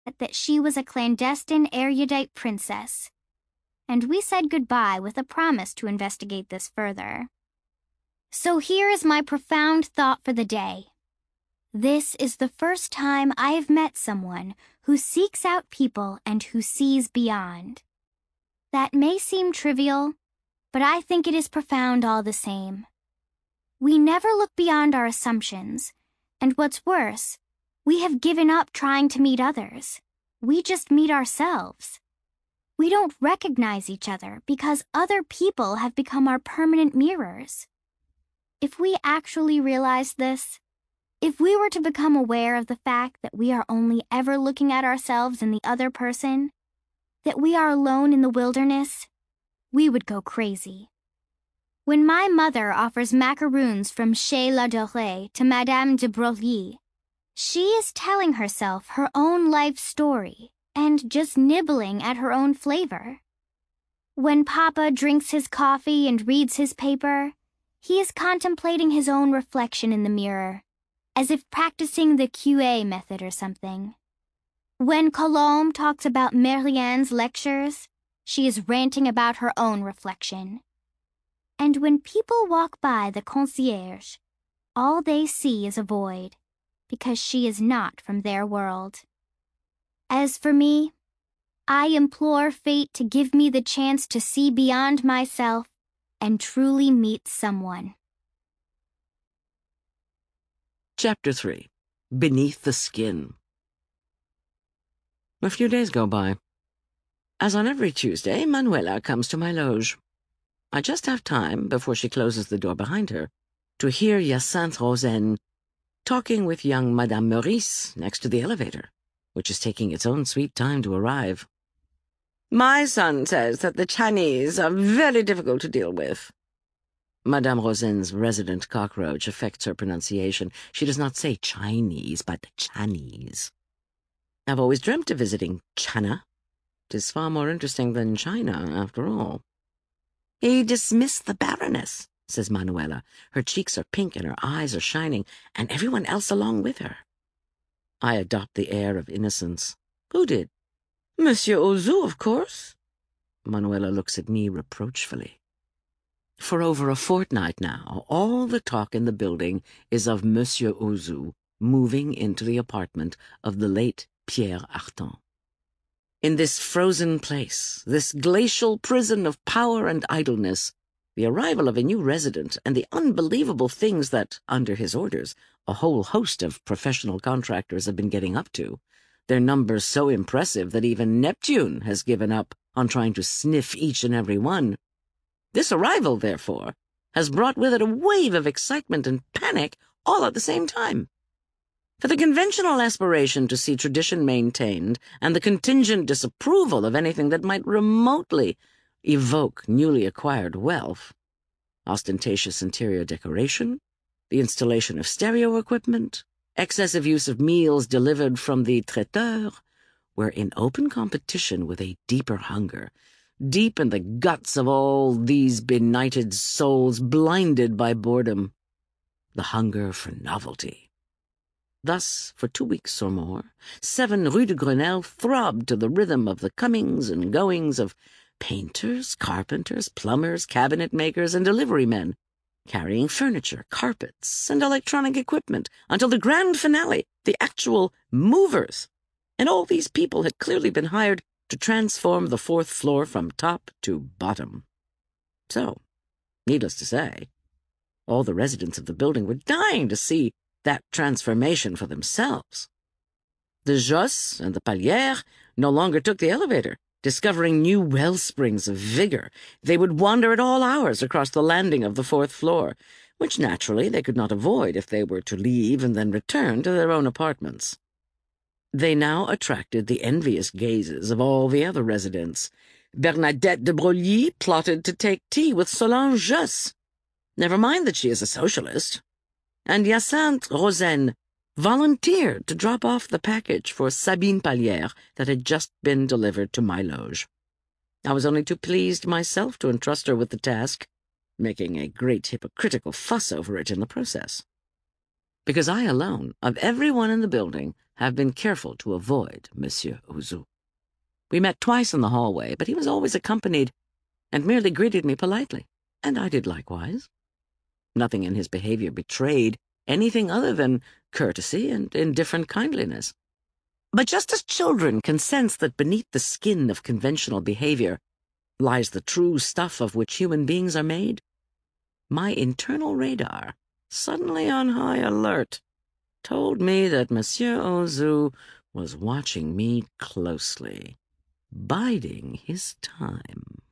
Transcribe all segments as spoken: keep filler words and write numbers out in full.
that she was a clandestine erudite princess, and we said goodbye with a promise to investigate this further. So here is my profound thought for the day. This is the first time I have met someone who seeks out people and who sees beyond. That may seem trivial, but I think it is profound all the same. We never look beyond our assumptions, and what's worse, we have given up trying to meet others. We just meet ourselves. We don't recognize each other because other people have become our permanent mirrors. If we actually realized this, if we were to become aware of the fact that we are only ever looking at ourselves and the other person, that we are alone in the wilderness, we would go crazy. When my mother offers macaroons from Chez La Dorée to Madame de Broglie, she is telling herself her own life story and just nibbling at her own flavor. When Papa drinks his coffee and reads his paper, he is contemplating his own reflection in the mirror, as if practicing the Q A method or something. When Colombe talks about Marianne's lectures, she is ranting about her own reflection. And when people walk by the concierge, all they see is a void, because she is not from their world. As for me, I implore fate to give me the chance to see beyond myself and truly meet someone. Chapter three. Beneath the Skin. A few days go by. As on every Tuesday, Manuela comes to my loge. I just have time, before she closes the door behind her, to hear Hyacinthe Rosen talking with young Madame Meurice next to the elevator, which is taking its own sweet time to arrive. My son says that the Chinese are very difficult to deal with. Madame Rosen's resident cockroach affects her pronunciation. She does not say Chinese, but Chinese. I've always dreamt of visiting China. 'Tis far more interesting than China, after all. He dismissed the Baroness, says Manuela. Her cheeks are pink and her eyes are shining, and everyone else along with her. I adopt the air of innocence. Who did? Monsieur Ozu, of course. Manuela looks at me reproachfully. For over a fortnight now, all the talk in the building is of Monsieur Ozu moving into the apartment of the late Pierre Artan. In this frozen place, this glacial prison of power and idleness, the arrival of a new resident and the unbelievable things that, under his orders, a whole host of professional contractors have been getting up to, their numbers so impressive that even Neptune has given up on trying to sniff each and every one. This arrival, therefore, has brought with it a wave of excitement and panic all at the same time. For the conventional aspiration to see tradition maintained and the contingent disapproval of anything that might remotely evoke newly acquired wealth, ostentatious interior decoration, the installation of stereo equipment, excessive use of meals delivered from the traiteur, were in open competition with a deeper hunger, deep in the guts of all these benighted souls blinded by boredom, the hunger for novelty. Thus, for two weeks or more, seven Rue de Grenelle throbbed to the rhythm of the comings and goings of painters, carpenters, plumbers, cabinet makers, and delivery men, carrying furniture, carpets, and electronic equipment, until the grand finale, the actual movers. And all these people had clearly been hired to transform the fourth floor from top to bottom. So, needless to say, all the residents of the building were dying to see that transformation for themselves. The Josse and the Palière no longer took the elevator, discovering new well springs of vigor. They would wander at all hours across the landing of the fourth floor, which naturally they could not avoid if they were to leave and then return to their own apartments. They now attracted the envious gazes of all the other residents. Bernadette de Broglie plotted to take tea with Solange Josse. Never mind that she is a socialist. And Hyacinthe Rosen volunteered to drop off the package for Sabine Palière that had just been delivered to my loge. I was only too pleased myself to entrust her with the task, making a great hypocritical fuss over it in the process. Because I alone, of everyone in the building, have been careful to avoid Monsieur Ouzou. We met twice in the hallway, but he was always accompanied and merely greeted me politely, and I did likewise. Nothing in his behavior betrayed anything other than courtesy and indifferent kindliness. But just as children can sense that beneath the skin of conventional behavior lies the true stuff of which human beings are made, my internal radar, suddenly on high alert, told me that Monsieur Ouzou was watching me closely, biding his time.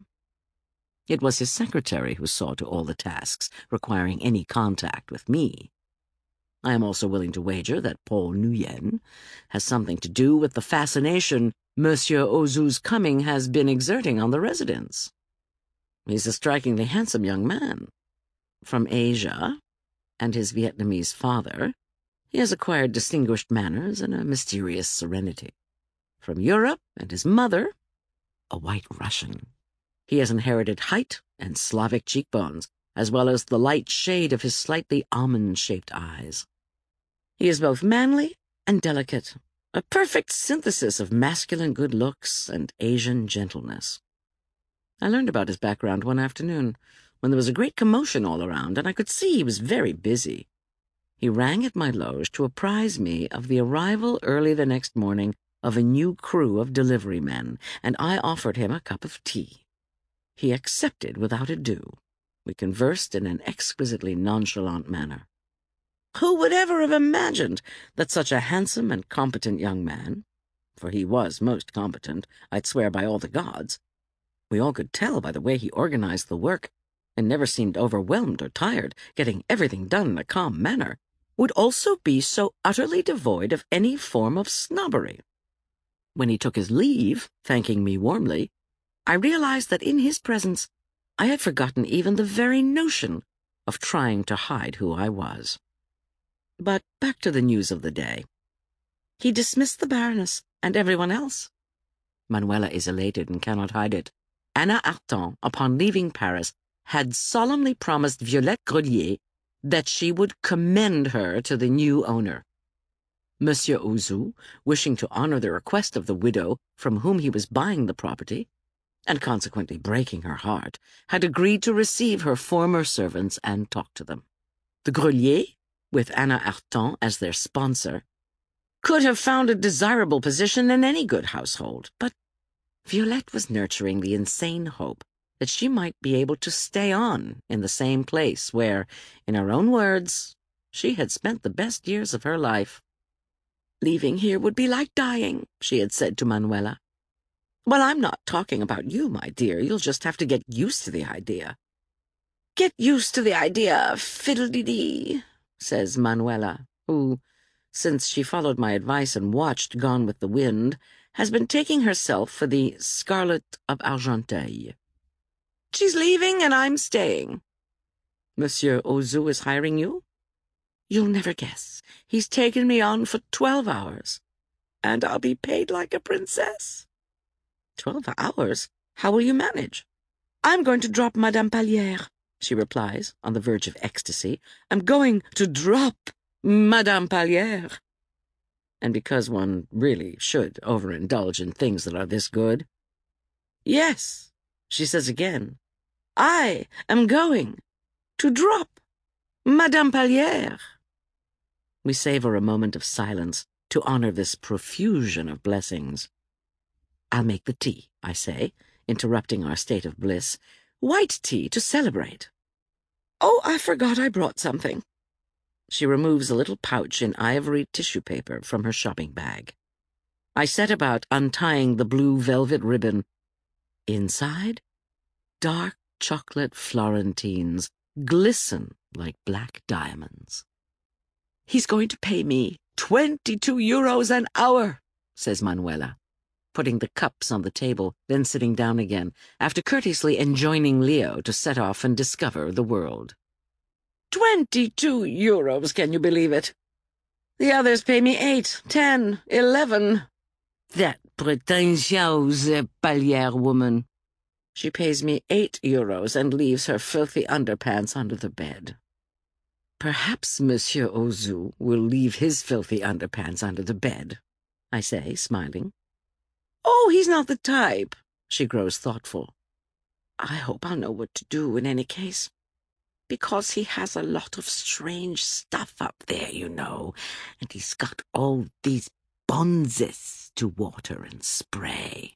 It was his secretary who saw to all the tasks requiring any contact with me. I am also willing to wager that Paul Nguyen has something to do with the fascination Monsieur Ouzou's coming has been exerting on the residents. He's a strikingly handsome young man. From Asia and his Vietnamese father, he has acquired distinguished manners and a mysterious serenity. From Europe and his mother, a white Russian, he has inherited height and Slavic cheekbones, as well as the light shade of his slightly almond-shaped eyes. He is both manly and delicate, a perfect synthesis of masculine good looks and Asian gentleness. I learned about his background one afternoon, when there was a great commotion all around, and I could see he was very busy. He rang at my loge to apprise me of the arrival early the next morning of a new crew of delivery men, and I offered him a cup of tea. He accepted without ado. We conversed in an exquisitely nonchalant manner. Who would ever have imagined that such a handsome and competent young man, for he was most competent, I'd swear by all the gods, we all could tell by the way he organized the work, and never seemed overwhelmed or tired, getting everything done in a calm manner, would also be so utterly devoid of any form of snobbery. When he took his leave, thanking me warmly, I realized that in his presence I had forgotten even the very notion of trying to hide who I was. But back to the news of the day. He dismissed the Baroness and everyone else. Manuela is elated and cannot hide it. Anna Artan, upon leaving Paris, had solemnly promised Violette Grelier that she would commend her to the new owner. Monsieur Ouzou, wishing to honor the request of the widow from whom he was buying the property, and consequently breaking her heart, had agreed to receive her former servants and talk to them. The Grelier, with Anna Artan as their sponsor, could have found a desirable position in any good household, but Violette was nurturing the insane hope that she might be able to stay on in the same place where, in her own words, she had spent the best years of her life. Leaving here would be like dying, she had said to Manuela. Well, I'm not talking about you, my dear. You'll just have to get used to the idea. Get used to the idea, fiddle-dee-dee, says Manuela, who, since she followed my advice and watched Gone with the Wind, has been taking herself for the Scarlet of Argenteuil. She's leaving and I'm staying. Monsieur Ouzou is hiring you? You'll never guess. He's taken me on for twelve hours, and I'll be paid like a princess. Twelve hours? How will you manage? I'm going to drop Madame Pallière, she replies, on the verge of ecstasy. I'm going to drop Madame Pallière. And because one really should overindulge in things that are this good. Yes, she says again, I am going to drop Madame Pallière. We savor a moment of silence to honor this profusion of blessings. I'll make the tea, I say, interrupting our state of bliss. White tea to celebrate. Oh, I forgot I brought something. She removes a little pouch in ivory tissue paper from her shopping bag. I set about untying the blue velvet ribbon. Inside, dark chocolate Florentines glisten like black diamonds. He's going to pay me twenty-two euros an hour, says Manuela, putting the cups on the table, then sitting down again, after courteously enjoining Leo to set off and discover the world. Twenty-two euros, can you believe it? The others pay me eight, ten, eleven. That pretentious Pallière woman. She pays me eight euros and leaves her filthy underpants under the bed. Perhaps Monsieur Ozu will leave his filthy underpants under the bed, I say, smiling. Oh, he's not the type, she grows thoughtful. I hope I'll know what to do in any case, because he has a lot of strange stuff up there, you know, and he's got all these bonzes to water and spray.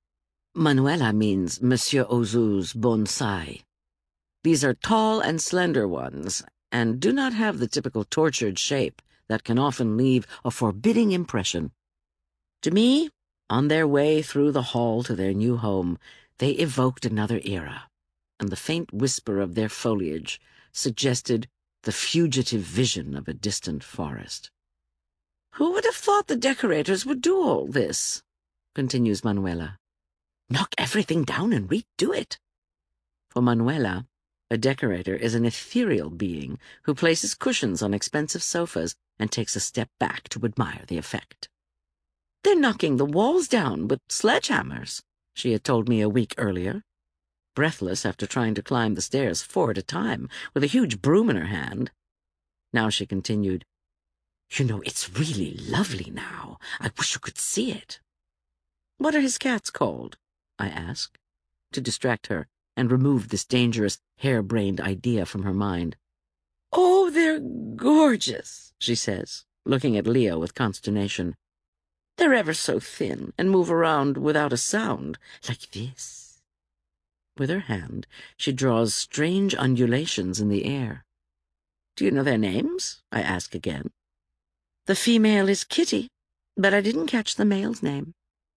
Manuela means Monsieur Ozu's bonsai. These are tall and slender ones, and do not have the typical tortured shape that can often leave a forbidding impression. To me, on their way through the hall to their new home, they evoked another era, and the faint whisper of their foliage suggested the fugitive vision of a distant forest. Who would have thought the decorators would do all this? Continues Manuela. Knock everything down and redo it. For Manuela, a decorator is an ethereal being who places cushions on expensive sofas and takes a step back to admire the effect. They're knocking the walls down with sledgehammers, she had told me a week earlier, breathless after trying to climb the stairs four at a time with a huge broom in her hand. Now she continued, You know, it's really lovely now. I wish you could see it. What are his cats called? I asked, to distract her and remove this dangerous, hair-brained idea from her mind. Oh, they're gorgeous, she says, looking at Leo with consternation. They're ever so thin and move around without a sound, like this. With her hand, she draws strange undulations in the air. Do you know their names? I ask again. The female is Kitty, but I didn't catch the male's name.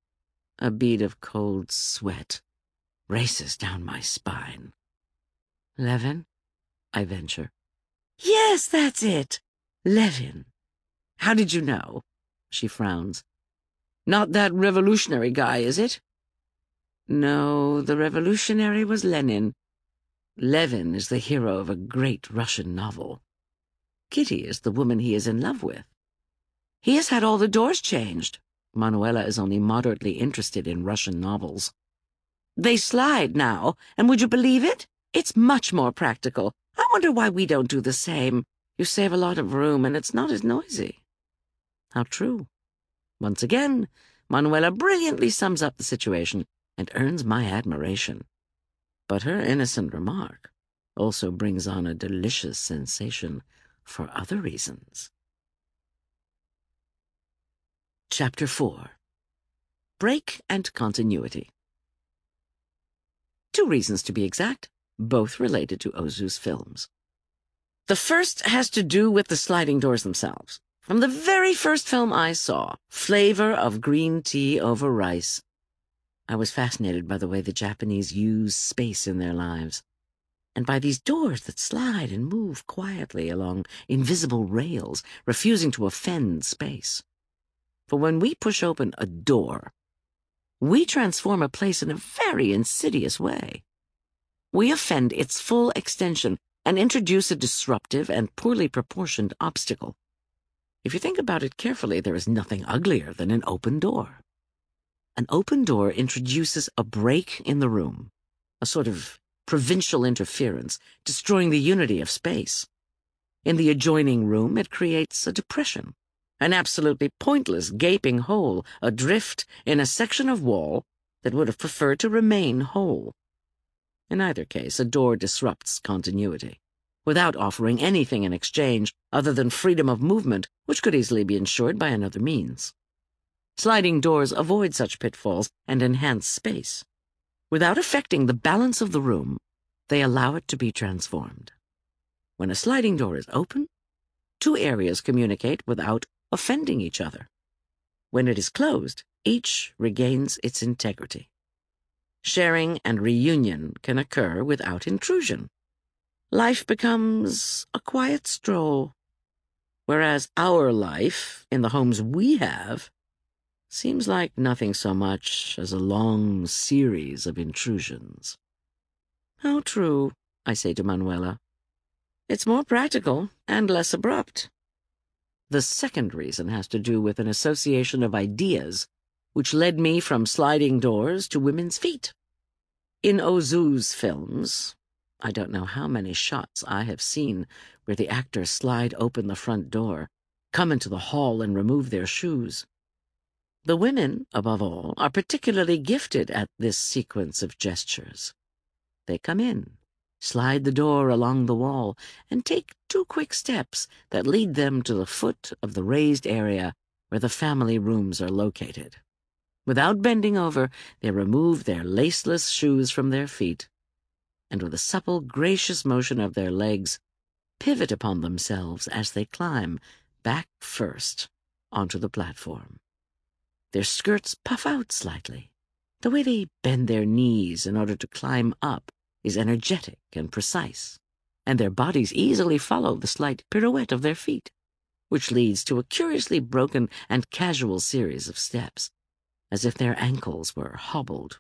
A bead of cold sweat races down my spine. Levin? I venture. Yes, that's it. Levin. How did you know? She frowns. Not that revolutionary guy, is it? No, the revolutionary was Lenin. Levin is the hero of a great Russian novel. Kitty is the woman he is in love with. He has had all the doors changed. Manuela is only moderately interested in Russian novels. They slide now, and would you believe it? It's much more practical. I wonder why we don't do the same. You save a lot of room, and it's not as noisy. How true. Once again, Manuela brilliantly sums up the situation and earns my admiration. But her innocent remark also brings on a delicious sensation for other reasons. Chapter four. Break and Continuity. Two reasons to be exact, both related to Ozu's films. The first has to do with the sliding doors themselves. From the very first film I saw, Flavor of Green Tea Over Rice, I was fascinated by the way the Japanese use space in their lives, and by these doors that slide and move quietly along invisible rails, refusing to offend space. For when we push open a door, we transform a place in a very insidious way. We offend its full extension and introduce a disruptive and poorly proportioned obstacle. If you think about it carefully, there is nothing uglier than an open door. An open door introduces a break in the room, a sort of provincial interference, destroying the unity of space. In the adjoining room, it creates a depression, an absolutely pointless gaping hole adrift in a section of wall that would have preferred to remain whole. In either case, a door disrupts continuity, without offering anything in exchange other than freedom of movement, which could easily be ensured by another means. Sliding doors avoid such pitfalls and enhance space. Without affecting the balance of the room, they allow it to be transformed. When a sliding door is open, two areas communicate without offending each other. When it is closed, each regains its integrity. Sharing and reunion can occur without intrusion. Life becomes a quiet stroll, whereas our life, in the homes we have, seems like nothing so much as a long series of intrusions. How true, I say to Manuela. It's more practical and less abrupt. The second reason has to do with an association of ideas which led me from sliding doors to women's feet. In Ozu's films, I don't know how many shots I have seen where the actors slide open the front door, come into the hall, and remove their shoes. The women, above all, are particularly gifted at this sequence of gestures. They come in, slide the door along the wall, and take two quick steps that lead them to the foot of the raised area where the family rooms are located. Without bending over, they remove their laceless shoes from their feet, and with a supple, gracious motion of their legs, pivot upon themselves as they climb, back first, onto the platform. Their skirts puff out slightly. The way they bend their knees in order to climb up is energetic and precise, and their bodies easily follow the slight pirouette of their feet, which leads to a curiously broken and casual series of steps, as if their ankles were hobbled.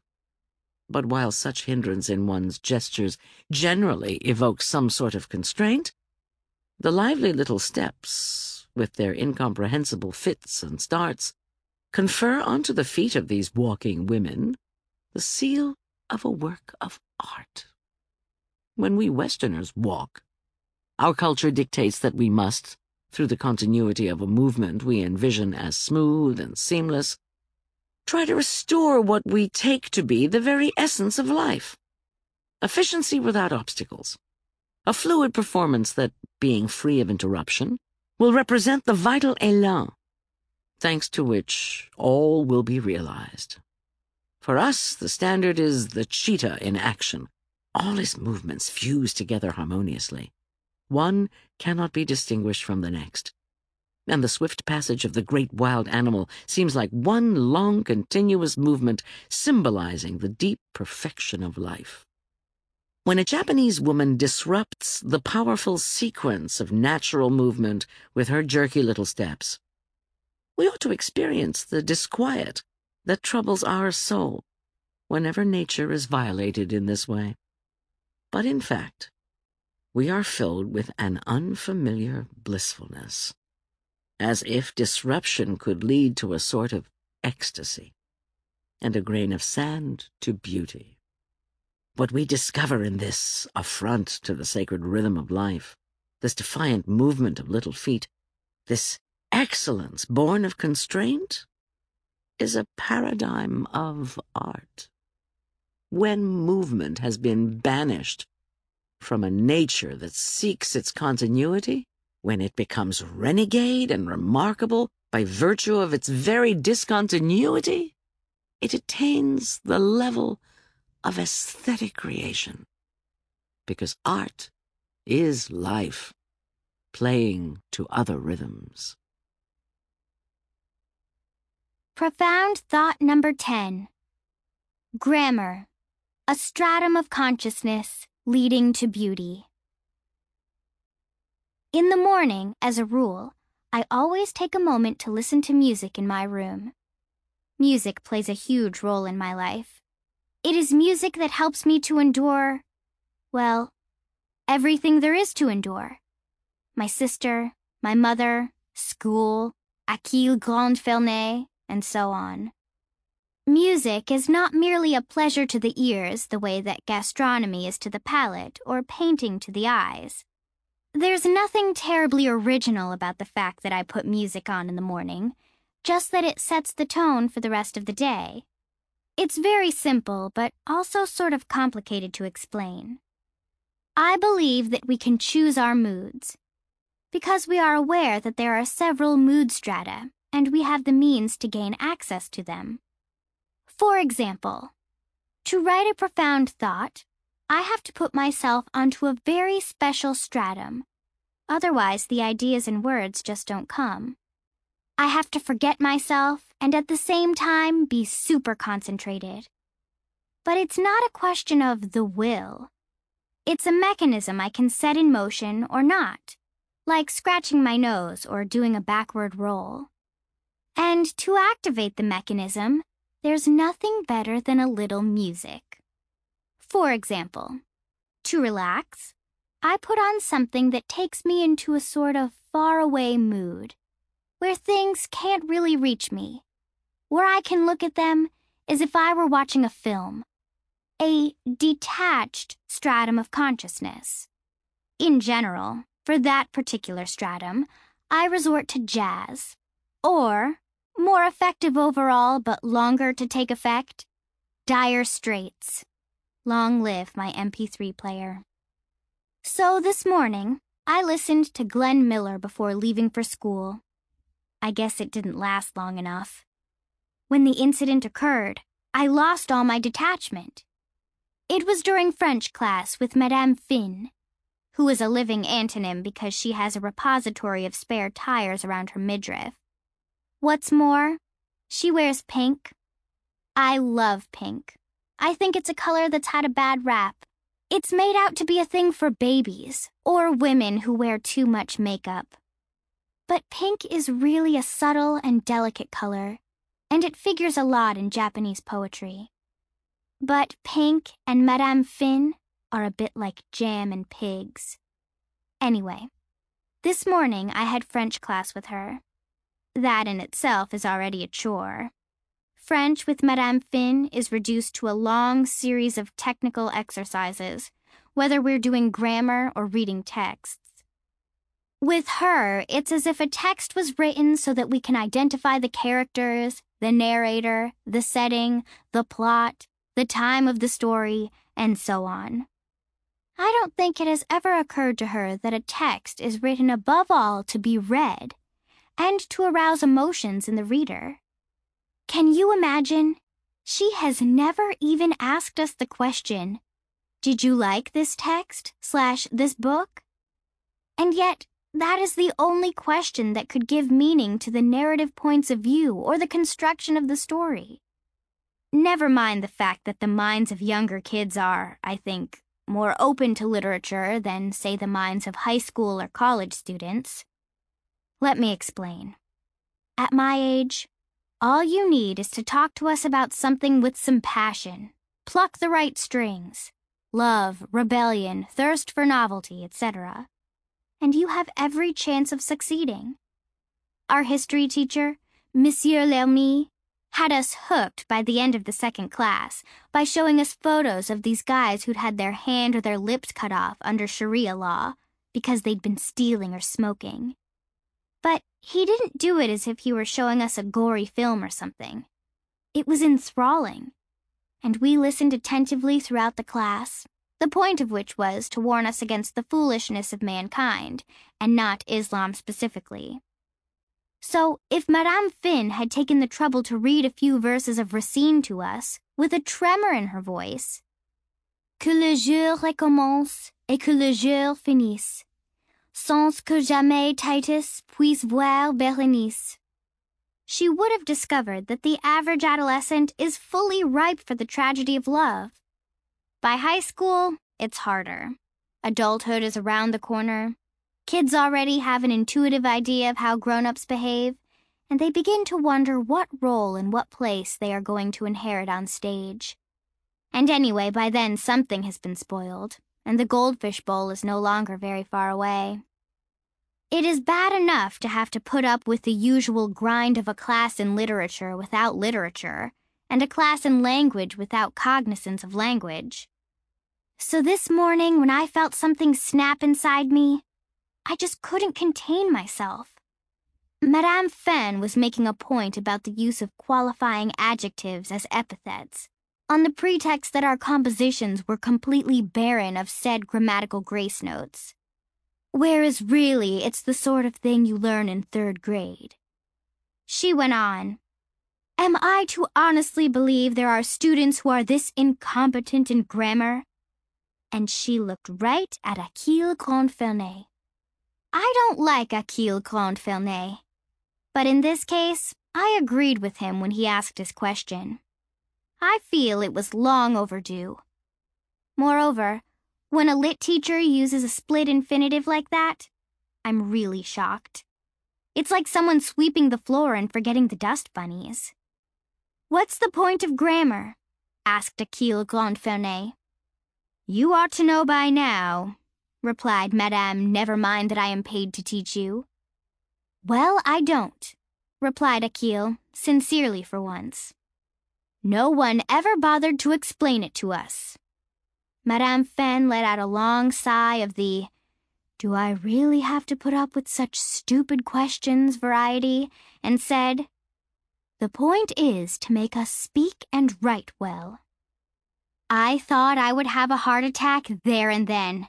But while such hindrance in one's gestures generally evokes some sort of constraint, the lively little steps, with their incomprehensible fits and starts, confer onto the feet of these walking women the seal of a work of art. When we Westerners walk, our culture dictates that we must, through the continuity of a movement we envision as smooth and seamless, try to restore what we take to be the very essence of life. Efficiency without obstacles. A fluid performance that, being free of interruption, will represent the vital élan, thanks to which all will be realized. For us, the standard is the cheetah in action. All his movements fuse together harmoniously. One cannot be distinguished from the next, and the swift passage of the great wild animal seems like one long continuous movement symbolizing the deep perfection of life. When a Japanese woman disrupts the powerful sequence of natural movement with her jerky little steps, we ought to experience the disquiet that troubles our soul whenever nature is violated in this way. But in fact, we are filled with an unfamiliar blissfulness, as if disruption could lead to a sort of ecstasy, and a grain of sand to beauty. What we discover in this affront to the sacred rhythm of life, this defiant movement of little feet, this excellence born of constraint, is a paradigm of art. When movement has been banished from a nature that seeks its continuity, when it becomes renegade and remarkable by virtue of its very discontinuity, it attains the level of aesthetic creation, because art is life, playing to other rhythms. Profound thought number ten. Grammar, a stratum of consciousness leading to beauty. In the morning, as a rule, I always take a moment to listen to music in my room. Music plays a huge role in my life. It is music that helps me to endure, well, everything there is to endure. My sister, my mother, school, Achille Grand Fernet, and so on. Music is not merely a pleasure to the ears the way that gastronomy is to the palate or painting to the eyes. There's nothing terribly original about the fact that I put music on in the morning, just that it sets the tone for the rest of the day. It's very simple, but also sort of complicated to explain. I believe that we can choose our moods, because we are aware that there are several mood strata, and we have the means to gain access to them. For example, to write a profound thought, I have to put myself onto a very special stratum. Otherwise, the ideas and words just don't come. I have to forget myself and at the same time be super concentrated. But it's not a question of the will. It's a mechanism I can set in motion or not, like scratching my nose or doing a backward roll. And to activate the mechanism, there's nothing better than a little music. For example, to relax, I put on something that takes me into a sort of faraway mood, where things can't really reach me, where I can look at them as if I were watching a film. a detached stratum of consciousness. In general, for that particular stratum, I resort to jazz. Or, more effective overall but longer to take effect, Dire Straits. Long live my M P three player. So this morning, I listened to Glenn Miller before leaving for school. I guess it didn't last long enough. When the incident occurred, I lost all my detachment. It was during French class with Madame Finn, who is a living antonym because she has a repository of spare tires around her midriff. What's more, she wears pink. I love pink. I think it's a color that's had a bad rap. It's made out to be a thing for babies or women who wear too much makeup. But pink is really a subtle and delicate color, and it figures a lot in Japanese poetry. But pink and Madame Finn are a bit like jam and pigs. Anyway, this morning I had French class with her. That in itself is already a chore. French with Madame Finn is reduced to a long series of technical exercises, whether we're doing grammar or reading texts. With her, it's as if a text was written so that we can identify the characters, the narrator, the setting, the plot, the time of the story, and so on. I don't think it has ever occurred to her that a text is written above all to be read, and to arouse emotions in the reader. Can you imagine? She has never even asked us the question, "Did you like this text slash this book?" And yet, that is the only question that could give meaning to the narrative points of view or the construction of the story. Never mind the fact that the minds of younger kids are, I think, more open to literature than, say, the minds of high school or college students. Let me explain. At my age, all you need is to talk to us about something with some passion, pluck the right strings, love, rebellion, thirst for novelty, et cetera, and you have every chance of succeeding. Our history teacher, Monsieur Lermy, had us hooked by the end of the second class by showing us photos of these guys who'd had their hand or their lips cut off under Sharia law because they'd been stealing or smoking. But he didn't do it as if he were showing us a gory film or something. It was enthralling, and we listened attentively throughout the class, the point of which was to warn us against the foolishness of mankind, and not Islam specifically. So, if Madame Finn had taken the trouble to read a few verses of Racine to us, with a tremor in her voice, "Que le jour recommence et que le jour finisse, sans que jamais Titus puisse voir Berenice," she would have discovered that the average adolescent is fully ripe for the tragedy of love. By high school, it's harder. Adulthood is around the corner. Kids already have an intuitive idea of how grown-ups behave, and they begin to wonder what role and what place they are going to inherit on stage. And anyway, by then something has been spoiled, and the Goldfish Bowl is no longer very far away. It is bad enough to have to put up with the usual grind of a class in literature without literature, and a class in language without cognizance of language. So this morning, when I felt something snap inside me, I just couldn't contain myself. Madame Finn was making a point about the use of qualifying adjectives as epithets, on the pretext that our compositions were completely barren of said grammatical grace notes. Whereas really, it's the sort of thing you learn in third grade. She went on, "Am I to honestly believe there are students who are this incompetent in grammar?" And she looked right at Achille Grandfernet. I don't like Achille Grandfernet, but in this case, I agreed with him when he asked his question. I feel it was long overdue. Moreover, when a lit teacher uses a split infinitive like that, I'm really shocked. It's like someone sweeping the floor and forgetting the dust bunnies. "What's the point of grammar?" asked Achille Grandfernet. "You ought to know by now," replied Madame Never Mind That I Am Paid to Teach You. "Well, I don't," replied Achille, sincerely for once. No one ever bothered to explain it to us." Madame Fenn let out a long sigh of the "do I really have to put up with such stupid questions" variety, and said, "The point is to make us speak and write well." I thought I would have a heart attack there and then.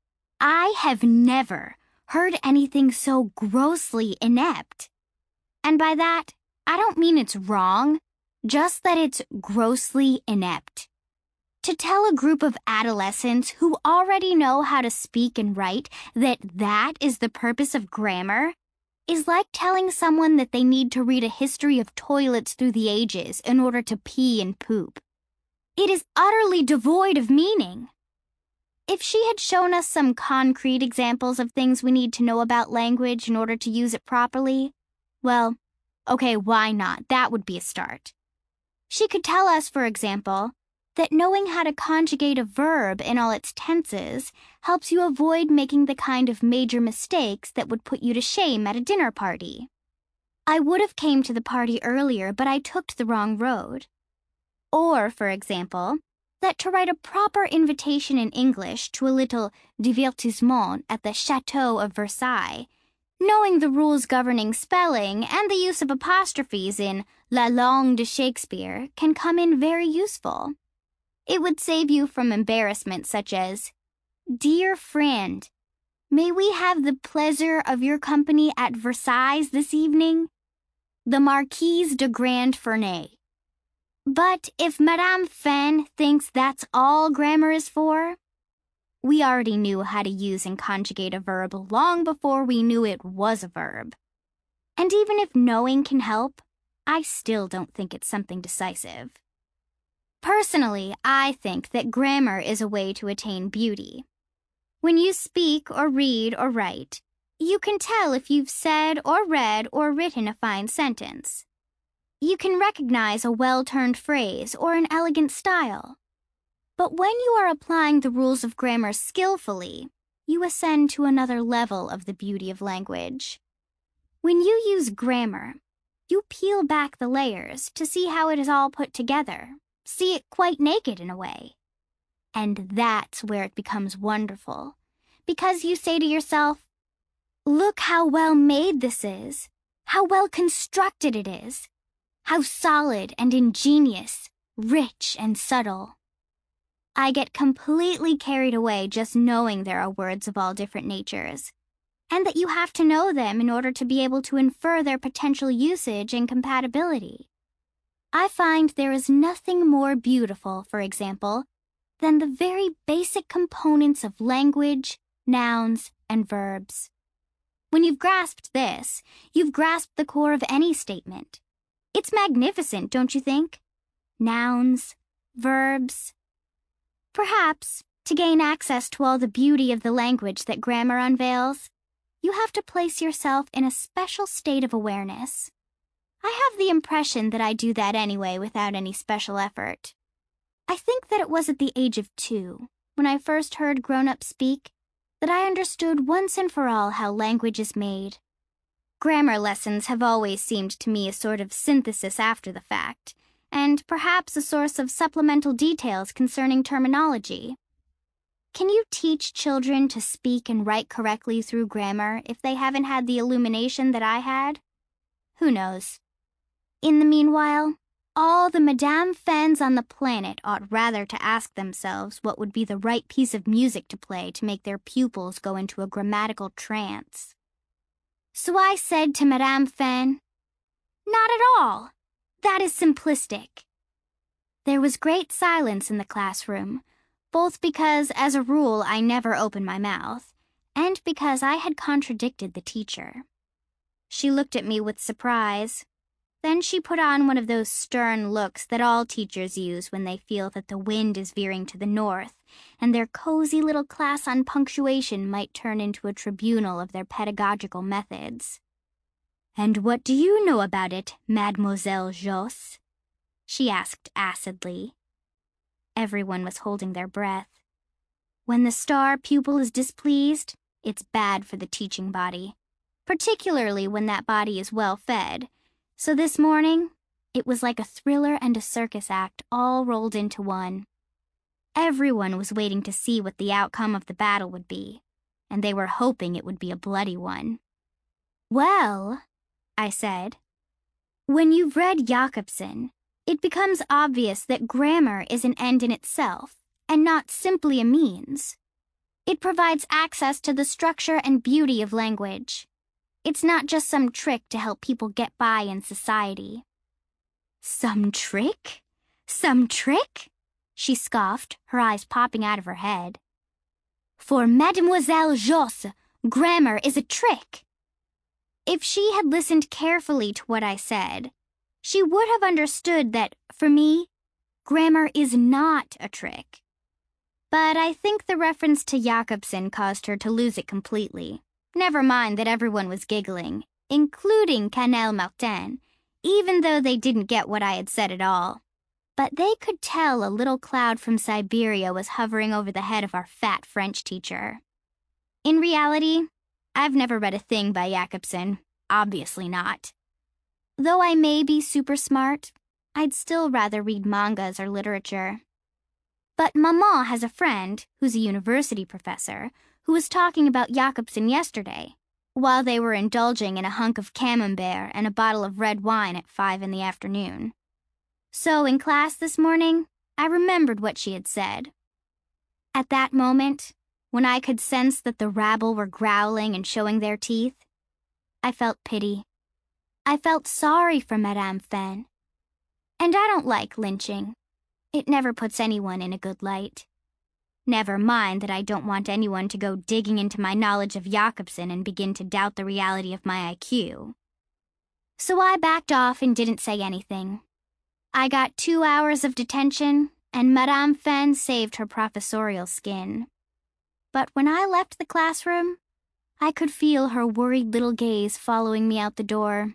I have never heard anything so grossly inept. And by that, I don't mean it's wrong, just that it's grossly inept. To tell a group of adolescents who already know how to speak and write that that is the purpose of grammar is like telling someone that they need to read a history of toilets through the ages in order to pee and poop. It is utterly devoid of meaning. If she had shown us some concrete examples of things we need to know about language in order to use it properly, well, okay, why not? That would be a start. She could tell us, for example, that knowing how to conjugate a verb in all its tenses helps you avoid making the kind of major mistakes that would put you to shame at a dinner party. I would have came to the party earlier, but I took the wrong road. Or, for example, that to write a proper invitation in English to a little divertissement at the Chateau of Versailles, knowing the rules governing spelling and the use of apostrophes in La Langue de Shakespeare can come in very useful. It would save you from embarrassment such as, "Dear friend, may we have the pleasure of your company at Versailles this evening? The Marquise de Grand Ferney." But if Madame Fenn thinks that's all grammar is for, we already knew how to use and conjugate a verb long before we knew it was a verb. And even if knowing can help, I still don't think it's something decisive. Personally, I think that grammar is a way to attain beauty. When you speak or read or write, you can tell if you've said or read or written a fine sentence. You can recognize a well-turned phrase or an elegant style. But when you are applying the rules of grammar skillfully, you ascend to another level of the beauty of language. When you use grammar, you peel back the layers to see how it is all put together, see it quite naked in a way. And that's where it becomes wonderful, because you say to yourself, "Look how well made this is, how well constructed it is. How solid and ingenious, rich and subtle." I get completely carried away just knowing there are words of all different natures, and that you have to know them in order to be able to infer their potential usage and compatibility. I find there is nothing more beautiful, for example, than the very basic components of language, nouns, and verbs. When you've grasped this, you've grasped the core of any statement. It's magnificent, don't you think? Nouns, verbs. Perhaps, to gain access to all the beauty of the language that grammar unveils, you have to place yourself in a special state of awareness. I have the impression that I do that anyway without any special effort. I think that it was at the age of two, when I first heard grown-ups speak, that I understood once and for all how language is made. Grammar lessons have always seemed to me a sort of synthesis after the fact, and perhaps a source of supplemental details concerning terminology. Can you teach children to speak and write correctly through grammar if they haven't had the illumination that I had? Who knows? In the meanwhile, all the Madame Fenns on the planet ought rather to ask themselves what would be the right piece of music to play to make their pupils go into a grammatical trance. So I said to Madame Fenn, "Not at all. That is simplistic." There was great silence in the classroom, both because, as a rule, I never open my mouth, and because I had contradicted the teacher. She looked at me with surprise. Then she put on one of those stern looks that all teachers use when they feel that the wind is veering to the north, and their cozy little class on punctuation might turn into a tribunal of their pedagogical methods. "And what do you know about it, Mademoiselle Josse?" she asked acidly. Everyone was holding their breath. When the star pupil is displeased, it's bad for the teaching body, particularly when that body is well fed. So this morning, It was like a thriller and a circus act all rolled into one. Everyone was waiting to see what the outcome of the battle would be, and they were hoping it would be a bloody one. "Well," I said, "when you've read Jakobson, it becomes obvious that grammar is an end in itself, and not simply a means. It provides access to the structure and beauty of language. It's not just some trick to help people get by in society." "Some trick? Some trick?" she scoffed, her eyes popping out of her head. "For Mademoiselle Josse, grammar is a trick." If she had listened carefully to what I said, she would have understood that, for me, grammar is not a trick. But I think the reference to Jakobson caused her to lose it completely. Never mind that everyone was giggling, including Canel Martin, even though they didn't get what I had said at all. But they could tell a little cloud from Siberia was hovering over the head of our fat French teacher. In reality, I've never read a thing by Jakobson. Obviously not. Though I may be super smart, I'd still rather read mangas or literature. But Maman has a friend, who's a university professor, who was talking about Jakobson yesterday, while they were indulging in a hunk of camembert and a bottle of red wine at five in the afternoon. So in class this morning, I remembered what she had said. At that moment, when I could sense that the rabble were growling and showing their teeth, I felt pity. I felt sorry for Madame Fenn. And I don't like lynching. It never puts anyone in a good light. Never mind that I don't want anyone to go digging into my knowledge of Jakobson and begin to doubt the reality of my I Q. So I backed off and didn't say anything. I got two hours of detention, and Madame Fenn saved her professorial skin. But when I left the classroom, I could feel her worried little gaze following me out the door.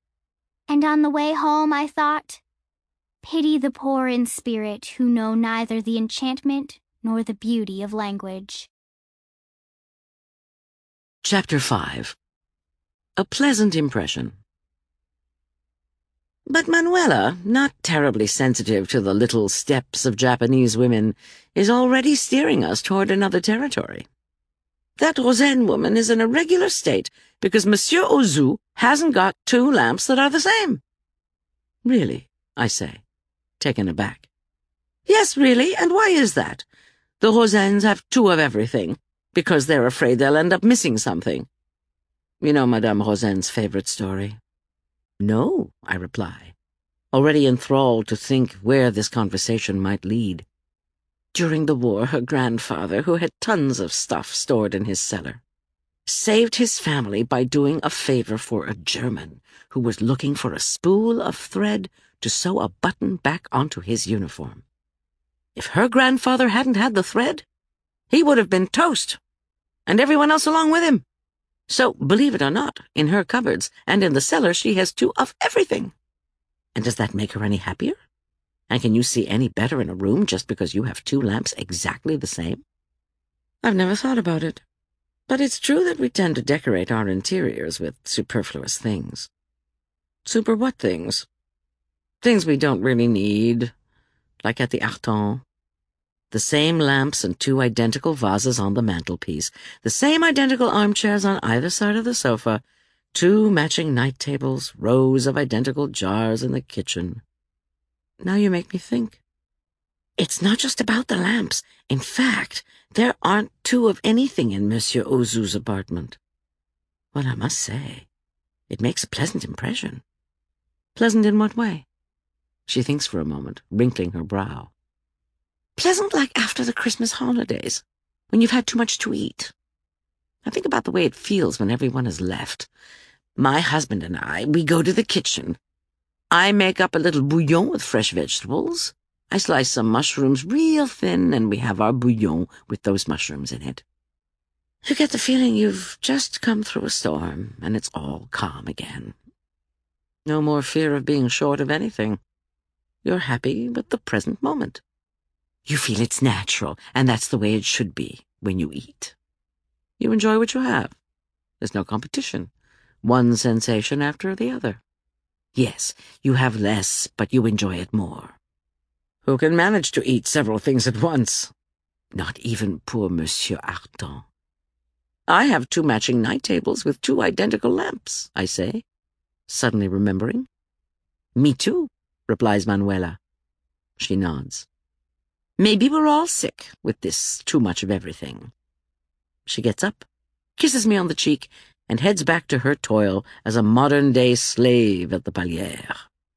And on the way home, I thought, pity the poor in spirit who know neither the enchantment nor the beauty of language. Chapter five. A Pleasant Impression. But Manuela, not terribly sensitive to the little steps of Japanese women, is already steering us toward another territory. That Rosen woman is in a regular state because Monsieur Ozu hasn't got two lamps that are the same. Really, I say, taken aback. Yes, really, and why is that? The Rosens have two of everything, because they're afraid they'll end up missing something. You know Madame Rosen's favorite story? No, I reply, already enthralled to think where this conversation might lead. During the war, her grandfather, who had tons of stuff stored in his cellar, saved his family by doing a favor for a German who was looking for a spool of thread to sew a button back onto his uniform. If her grandfather hadn't had the thread, he would have been toast, and everyone else along with him. So, believe it or not, in her cupboards and in the cellar she has two of everything. And does that make her any happier? And can you see any better in a room just because you have two lamps exactly the same? I've never thought about it. But it's true that we tend to decorate our interiors with superfluous things. Super what things? Things we don't really need, like at the Arton. The same lamps and two identical vases on the mantelpiece, the same identical armchairs on either side of the sofa, two matching night tables, rows of identical jars in the kitchen. Now you make me think. It's not just about the lamps. In fact, there aren't two of anything in Monsieur Ozu's apartment. Well, I must say, it makes a pleasant impression. Pleasant in what way? She thinks for a moment, wrinkling her brow. Pleasant like after the Christmas holidays, when you've had too much to eat. I think about the way it feels when everyone has left. My husband and I, we go to the kitchen. I make up a little bouillon with fresh vegetables. I slice some mushrooms real thin, and we have our bouillon with those mushrooms in it. You get the feeling you've just come through a storm, and it's all calm again. No more fear of being short of anything. You're happy with the present moment. You feel it's natural, and that's the way it should be when you eat. You enjoy what you have. There's no competition. One sensation after the other. Yes, you have less, but you enjoy it more. Who can manage to eat several things at once? Not even poor Monsieur Ardent. I have two matching night tables with two identical lamps, I say, suddenly remembering. Me too, replies Manuela. She nods. Maybe we're all sick with this too much of everything. She gets up, kisses me on the cheek, and heads back to her toil as a modern-day slave at the Palière.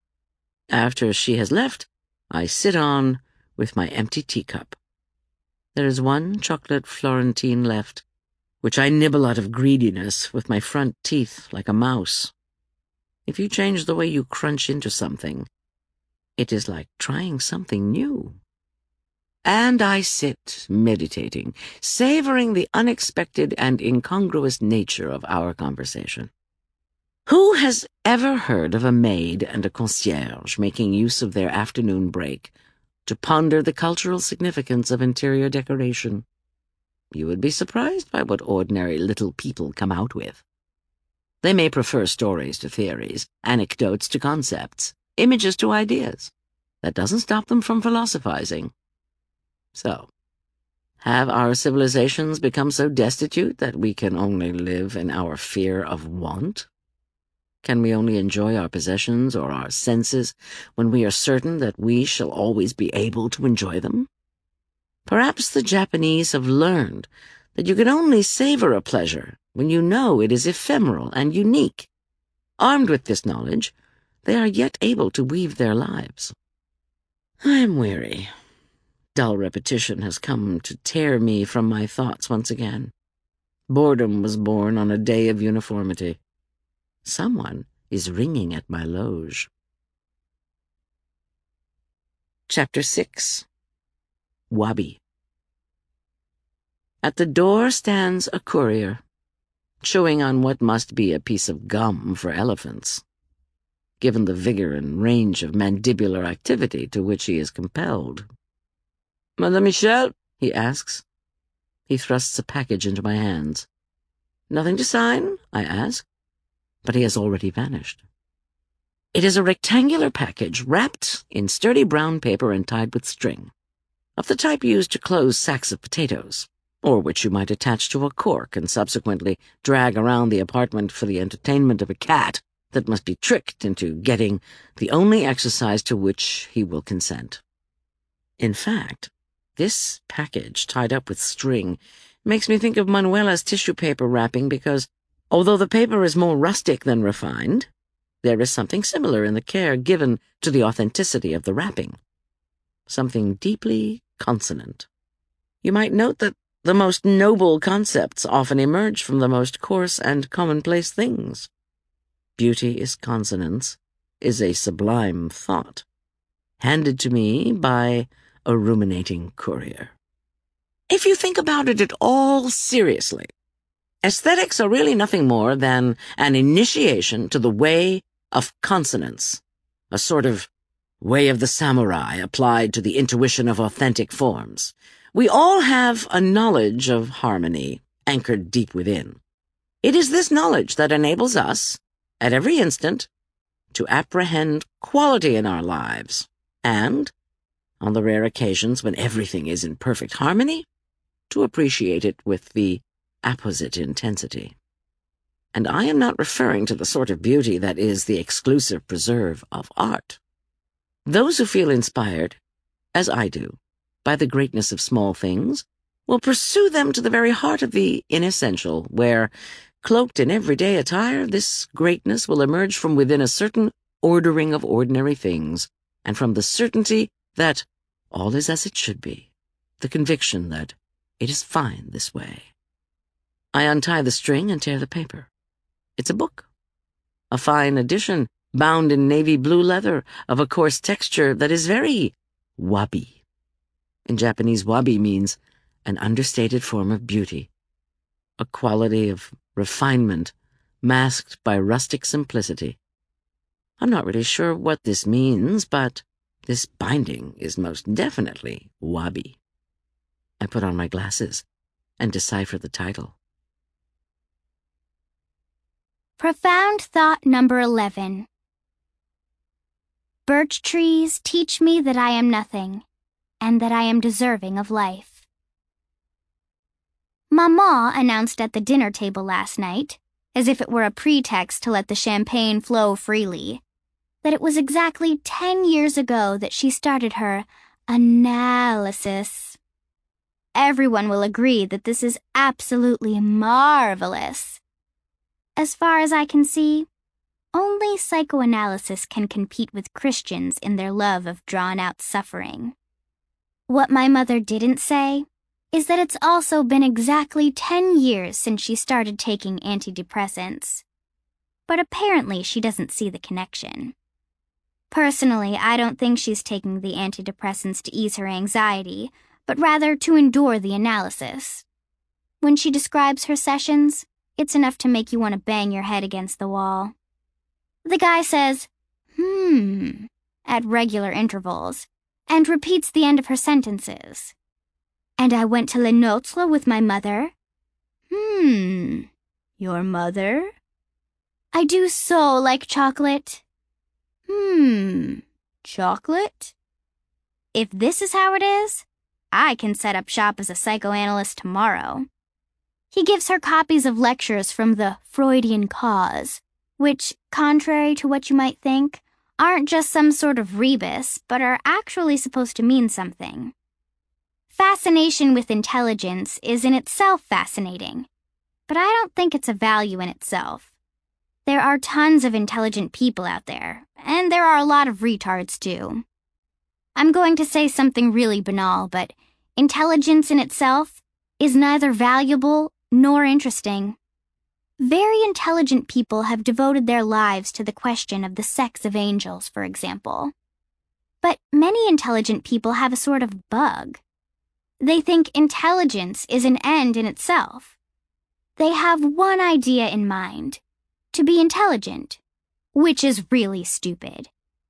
After she has left, I sit on with my empty teacup. There is one chocolate Florentine left, which I nibble out of greediness with my front teeth like a mouse. If you change the way you crunch into something, it is like trying something new. And I sit, meditating, savoring the unexpected and incongruous nature of our conversation. Who has ever heard of a maid and a concierge making use of their afternoon break to ponder the cultural significance of interior decoration? You would be surprised by what ordinary little people come out with. They may prefer stories to theories, anecdotes to concepts, images to ideas. That doesn't stop them from philosophizing. So, have our civilizations become so destitute that we can only live in our fear of want? Can we only enjoy our possessions or our senses when we are certain that we shall always be able to enjoy them? Perhaps the Japanese have learned that you can only savor a pleasure when you know it is ephemeral and unique. Armed with this knowledge, they are yet able to weave their lives. I am weary. Dull repetition has come to tear me from my thoughts once again. Boredom was born on a day of uniformity. Someone is ringing at my loge. Chapter six. Wabi. At the door stands a courier, chewing on what must be a piece of gum for elephants, given the vigor and range of mandibular activity to which he is compelled. "Madame Michel?" he asks. He thrusts a package into my hands. "Nothing to sign?" I ask, but he has already vanished. It is a rectangular package wrapped in sturdy brown paper and tied with string, of the type used to close sacks of potatoes, or which you might attach to a cork and subsequently drag around the apartment for the entertainment of a cat that must be tricked into getting the only exercise to which he will consent. In fact, this package, tied up with string, makes me think of Manuela's tissue paper wrapping because, although the paper is more rustic than refined, there is something similar in the care given to the authenticity of the wrapping. Something deeply consonant. You might note that the most noble concepts often emerge from the most coarse and commonplace things. Beauty is consonance, is a sublime thought, handed to me by a ruminating courier. If you think about it at all seriously, aesthetics are really nothing more than an initiation to the way of consonance, a sort of way of the samurai applied to the intuition of authentic forms. We all have a knowledge of harmony anchored deep within. It is this knowledge that enables us, at every instant, to apprehend quality in our lives, and, on the rare occasions when everything is in perfect harmony, to appreciate it with the apposite intensity. And I am not referring to the sort of beauty that is the exclusive preserve of art. Those who feel inspired, as I do, by the greatness of small things, will pursue them to the very heart of the inessential, where, cloaked in everyday attire, this greatness will emerge from within a certain ordering of ordinary things, and from the certainty that all is as it should be, the conviction that it is fine this way. I untie the string and tear the paper. It's a book, a fine edition, bound in navy blue leather of a coarse texture that is very wabi. In Japanese, wabi means an understated form of beauty, a quality of refinement masked by rustic simplicity. I'm not really sure what this means, but this binding is most definitely wabi. I put on my glasses and decipher the title. Profound thought number eleven. Birch trees teach me that I am nothing, and that I am deserving of life. Maman announced at the dinner table last night, as if it were a pretext to let the champagne flow freely, that it was exactly ten years ago that she started her analysis. Everyone will agree that this is absolutely marvelous. As far as I can see, only psychoanalysis can compete with Christians in their love of drawn-out suffering. What my mother didn't say is that it's also been exactly ten years since she started taking antidepressants. But apparently she doesn't see the connection. Personally, I don't think she's taking the antidepressants to ease her anxiety, but rather to endure the analysis. When she describes her sessions, it's enough to make you want to bang your head against the wall. The guy says, hmm, at regular intervals, and repeats the end of her sentences. And I went to Le Notre with my mother. Hmm, your mother? I do so like chocolate. Hmm, chocolate? If this is how it is, I can set up shop as a psychoanalyst tomorrow. He gives her copies of lectures from the Freudian cause, which, contrary to what you might think, aren't just some sort of rebus, but are actually supposed to mean something. Fascination with intelligence is in itself fascinating, but I don't think it's a value in itself. There are tons of intelligent people out there, and there are a lot of retards too. I'm going to say something really banal, but intelligence in itself is neither valuable nor interesting. Very intelligent people have devoted their lives to the question of the sex of angels, for example. But many intelligent people have a sort of bug. They think intelligence is an end in itself. They have one idea in mind: to be intelligent, which is really stupid.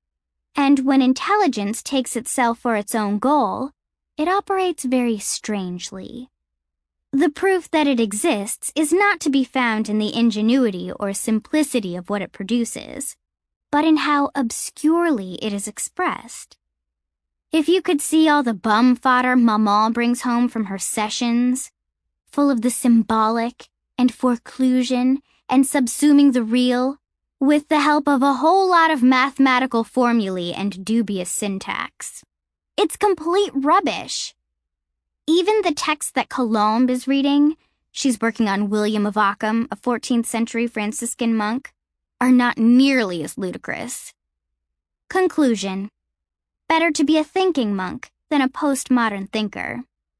And when intelligence takes itself for its own goal, it operates very strangely. The proof that it exists is not to be found in the ingenuity or simplicity of what it produces, but in how obscurely it is expressed. If you could see all the bum fodder Maman brings home from her sessions, full of the symbolic and foreclusion and subsuming the real, with the help of a whole lot of mathematical formulae and dubious syntax. It's complete rubbish. Even the text that Colombe is reading, she's working on William of Ockham, a fourteenth century Franciscan monk, are not nearly as ludicrous. Conclusion: better to be a thinking monk than a postmodern thinker.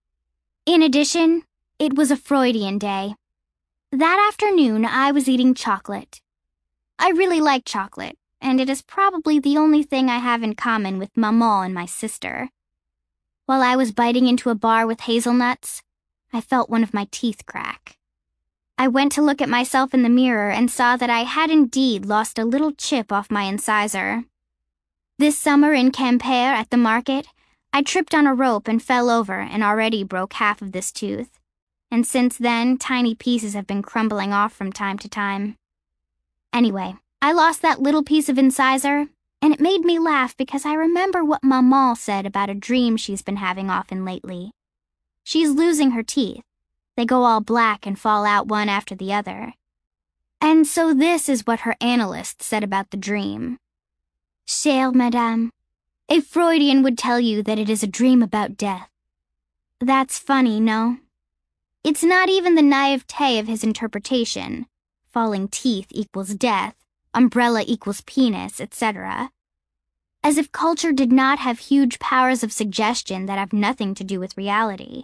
In addition, it was a Freudian day. That afternoon, I was eating chocolate. I really like chocolate, and it is probably the only thing I have in common with Maman and my sister. While I was biting into a bar with hazelnuts, I felt one of my teeth crack. I went to look at myself in the mirror and saw that I had indeed lost a little chip off my incisor. This summer in Quimper at the market, I tripped on a rope and fell over and already broke half of this tooth. And since then, tiny pieces have been crumbling off from time to time. Anyway, I lost that little piece of incisor, and it made me laugh because I remember what Maman said about a dream she's been having often lately. She's losing her teeth. They go all black and fall out one after the other. And so this is what her analyst said about the dream. Chère madame, a Freudian would tell you that it is a dream about death. That's funny, no? It's not even the naivete of his interpretation. Falling teeth equals death, umbrella equals penis, et cetera. As if culture did not have huge powers of suggestion that have nothing to do with reality.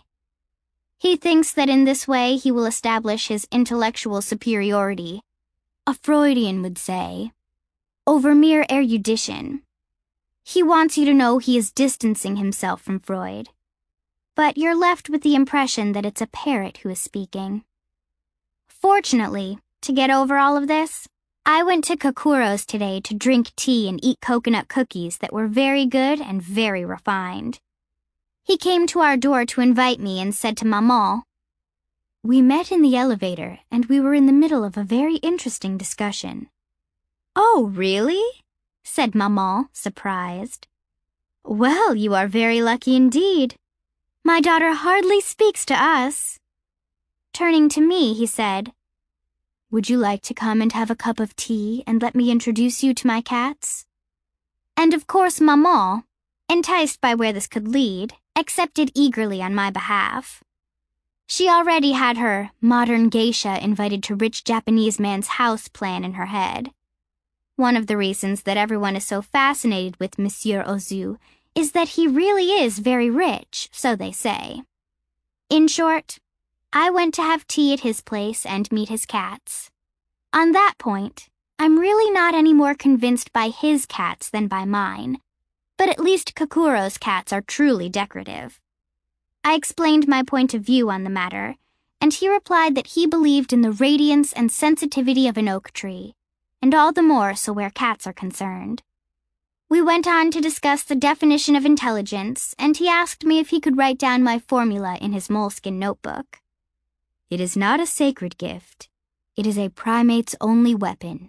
He thinks that in this way he will establish his intellectual superiority, a Freudian would say, over mere erudition. He wants you to know he is distancing himself from Freud. But you're left with the impression that it's a parrot who is speaking. Fortunately, to get over all of this, I went to Kakuro's today to drink tea and eat coconut cookies that were very good and very refined. He came to our door to invite me and said to Maman, "We met in the elevator and we were in the middle of a very interesting discussion." "Oh, really?" said Maman, surprised. Well, you are very lucky indeed. My daughter hardly speaks to us. Turning to me, he said, Would you like to come and have a cup of tea and let me introduce you to my cats? And of course Maman, enticed by where this could lead, accepted eagerly on my behalf. She already had her modern geisha invited to rich Japanese man's house plan in her head. One of the reasons that everyone is so fascinated with Monsieur Ozu is that he really is very rich, so they say. In short, I went to have tea at his place and meet his cats. On that point, I'm really not any more convinced by his cats than by mine, but at least Kakuro's cats are truly decorative. I explained my point of view on the matter, and he replied that he believed in the radiance and sensitivity of an oak tree, and all the more so where cats are concerned. We went on to discuss the definition of intelligence, and he asked me if he could write down my formula in his moleskin notebook. It is not a sacred gift. It is a primate's only weapon.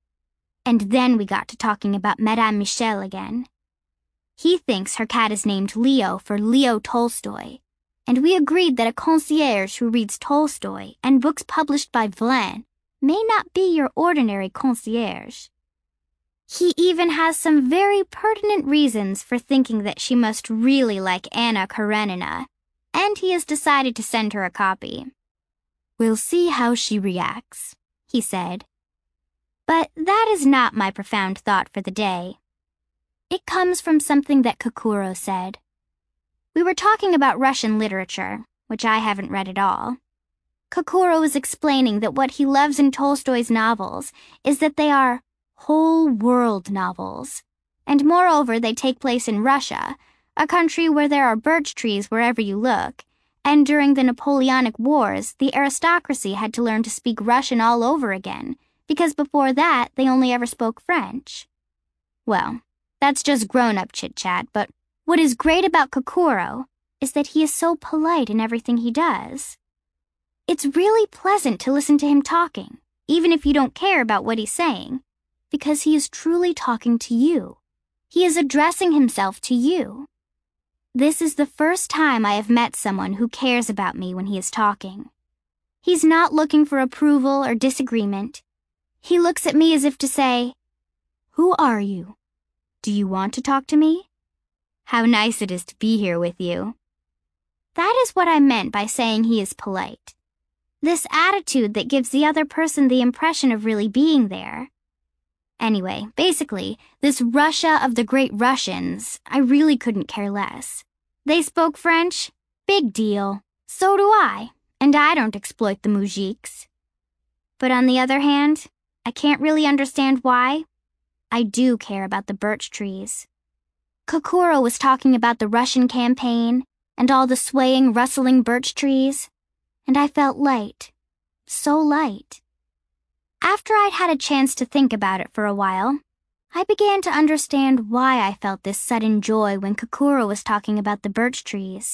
And then we got to talking about Madame Michel again. He thinks her cat is named Leo for Leo Tolstoy, and we agreed that a concierge who reads Tolstoy and books published by Vlain may not be your ordinary concierge. He even has some very pertinent reasons for thinking that she must really like Anna Karenina, and he has decided to send her a copy. We'll see how she reacts, he said. But that is not my profound thought for the day. It comes from something that Kakuro said. We were talking about Russian literature, which I haven't read at all. Kakuro was explaining that what he loves in Tolstoy's novels is that they are whole-world novels, and moreover they take place in Russia, a country where there are birch trees wherever you look, and during the Napoleonic Wars, the aristocracy had to learn to speak Russian all over again, because before that they only ever spoke French. Well, that's just grown-up chit-chat, but what is great about Kakuro is that he is so polite in everything he does. It's really pleasant to listen to him talking, even if you don't care about what he's saying, because he is truly talking to you. He is addressing himself to you. This is the first time I have met someone who cares about me when he is talking. He's not looking for approval or disagreement. He looks at me as if to say, Who are you? Do you want to talk to me? How nice it is to be here with you. That is what I meant by saying he is polite. This attitude that gives the other person the impression of really being there. Anyway, basically, this Russia of the great Russians, I really couldn't care less. They spoke French? Big deal. So do I, and I don't exploit the moujiks. But on the other hand, I can't really understand why. I do care about the birch trees. Kakuro was talking about the Russian campaign and all the swaying, rustling birch trees, and I felt light, so light. After I'd had a chance to think about it for a while, I began to understand why I felt this sudden joy when Kakuro was talking about the birch trees.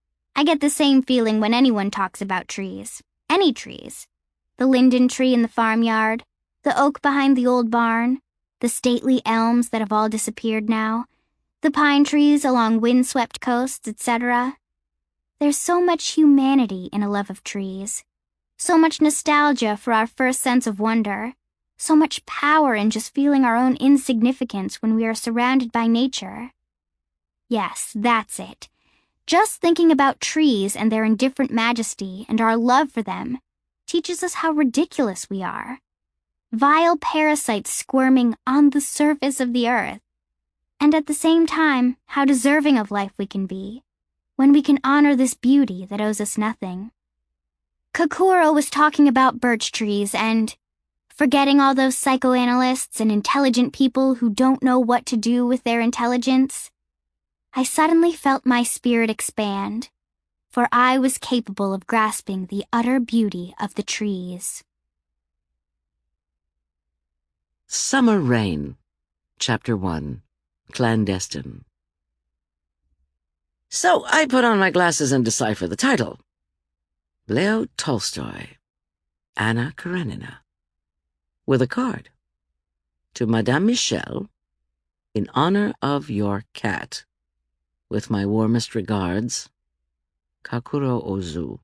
I get the same feeling when anyone talks about trees, any trees. The linden tree in the farmyard, the oak behind the old barn, the stately elms that have all disappeared now, the pine trees along windswept coasts, et cetera. There's so much humanity in a love of trees. So much nostalgia for our first sense of wonder. So much power in just feeling our own insignificance when we are surrounded by nature. Yes, that's it. Just thinking about trees and their indifferent majesty and our love for them teaches us how ridiculous we are. Vile parasites squirming on the surface of the earth. And at the same time, how deserving of life we can be when we can honor this beauty that owes us nothing. Kakuro was talking about birch trees and, forgetting all those psychoanalysts and intelligent people who don't know what to do with their intelligence, I suddenly felt my spirit expand, for I was capable of grasping the utter beauty of the trees. Summer Rain, Chapter one, Clandestine. So I put on my glasses and decipher the title. Leo Tolstoy, Anna Karenina. With a card. To Madame Michel, In honor of your cat. With my warmest regards, Kakuro Ozu.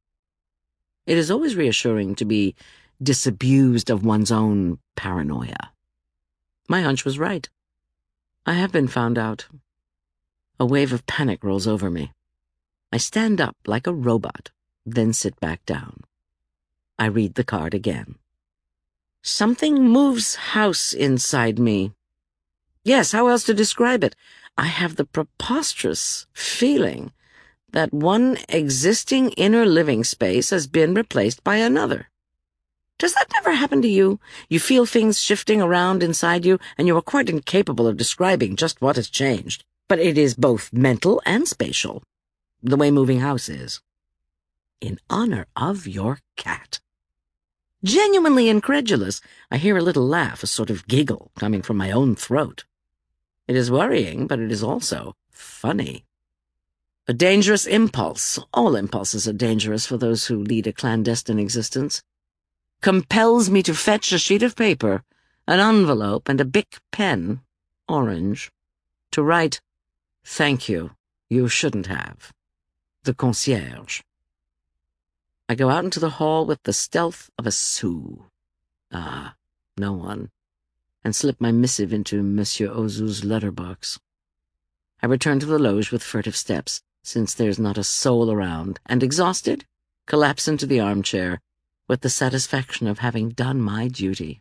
It is always reassuring to be disabused of one's own paranoia. My hunch was right. I have been found out. A wave of panic rolls over me. I stand up like a robot, then sit back down. I read the card again. Something moves house inside me. Yes, how else to describe it? I have the preposterous feeling that one existing inner living space has been replaced by another. Does that never happen to you? You feel things shifting around inside you, and you are quite incapable of describing just what has changed. But it is both mental and spatial, the way moving house is. In honor of your cat. Genuinely incredulous, I hear a little laugh, a sort of giggle, coming from my own throat. It is worrying, but it is also funny. A dangerous impulse, all impulses are dangerous for those who lead a clandestine existence, compels me to fetch a sheet of paper, an envelope, and a Bic pen, orange, to write, "Thank you, you shouldn't have. The concierge." I go out into the hall with the stealth of a Sioux. Ah, no one. And slip my missive into Monsieur Ozu's letterbox. I return to the loge with furtive steps, since there's not a soul around, and exhausted, collapse into the armchair, with the satisfaction of having done my duty.